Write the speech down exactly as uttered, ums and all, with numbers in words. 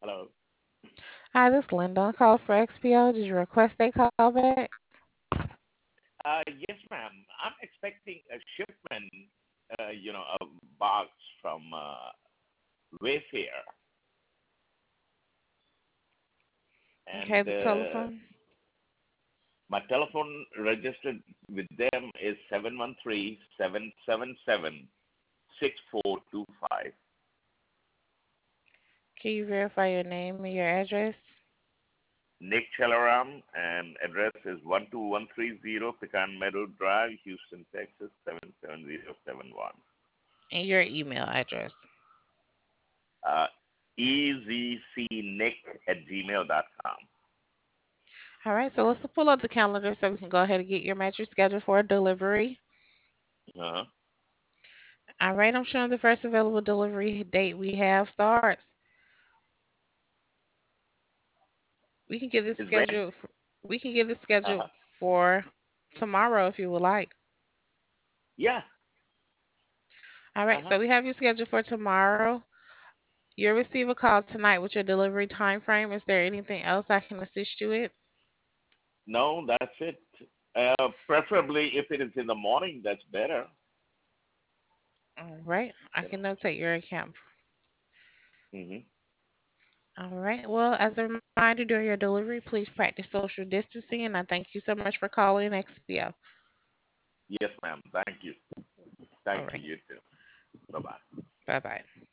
Hello. Hi, this is Linda. Call for X P O. Did you request a call back? Uh, yes, ma'am. I'm expecting a shipment, uh, you know, a box from uh, Wayfair, Okay, and the uh, telephone. my telephone registered with them is seven one three seven seven seven six four two five. Can you verify your name and your address? Nick Chelaram, and address is one two one three zero Pecan Meadow Drive, Houston, Texas seven seven zero seven one. And your email address. Uh, ezcnick at gmail dot com. All right, so let's pull up the calendar so we can go ahead and get your mattress scheduled for delivery. Uh-huh. All right, I'm showing the first available delivery date we have starts. We can get this Is when? scheduled. For, we can get this scheduled Uh-huh. for tomorrow if you would like. Yeah. All right, Uh-huh. so we have you scheduled for tomorrow. You'll receive a call tonight with your delivery time frame. Is there anything else I can assist you with? No, that's it. Uh, preferably if it is in the morning, that's better. All right, I You can know. notate your account. Hmm. All right. Well, as a reminder during your delivery, please practice social distancing, and I thank you so much for calling X P O. Yes, ma'am. Thank you. All Thank you. right. You too. Bye bye. Bye bye.